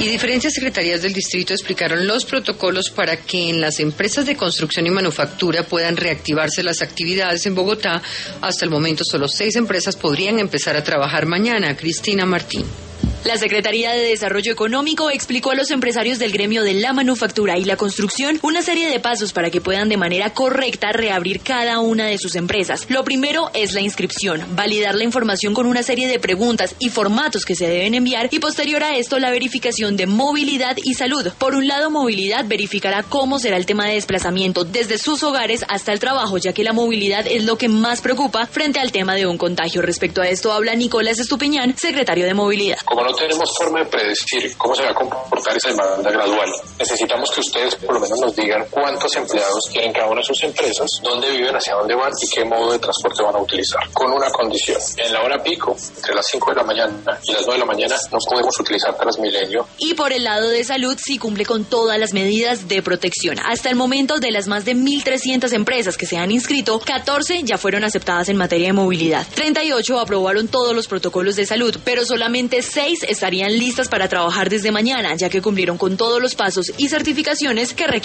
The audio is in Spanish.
Y diferentes secretarías del distrito explicaron los protocolos para que en las empresas de construcción y manufactura puedan reactivarse las actividades en Bogotá. Hasta el momento solo 6 empresas podrían empezar a trabajar mañana. Cristina Martín. La Secretaría de Desarrollo Económico explicó a los empresarios del gremio de la manufactura y la construcción una serie de pasos para que puedan de manera correcta reabrir cada una de sus empresas. Lo primero es la inscripción, validar la información con una serie de preguntas y formatos que se deben enviar y posterior a esto la verificación de movilidad y salud. Por un lado, movilidad verificará cómo será el tema de desplazamiento desde sus hogares hasta el trabajo, ya que la movilidad es lo que más preocupa frente al tema de un contagio. Respecto a esto habla Nicolás Estupiñán, secretario de Movilidad. No tenemos forma de predecir cómo se va a comportar esa demanda gradual. Necesitamos que ustedes por lo menos nos digan cuántos empleados tienen cada una de sus empresas, dónde viven, hacia dónde van y qué modo de transporte van a utilizar. Con una condición: en la hora pico, entre las 5 de la mañana y las 9 de la mañana, no podemos utilizar Transmilenio. Y por el lado de salud, sí cumple con todas las medidas de protección. Hasta el momento, de las más de 1.300 empresas que se han inscrito, 14 ya fueron aceptadas en materia de movilidad. 38 aprobaron todos los protocolos de salud, pero solamente 6 estarían listas para trabajar desde mañana, ya que cumplieron con todos los pasos y certificaciones que requieren.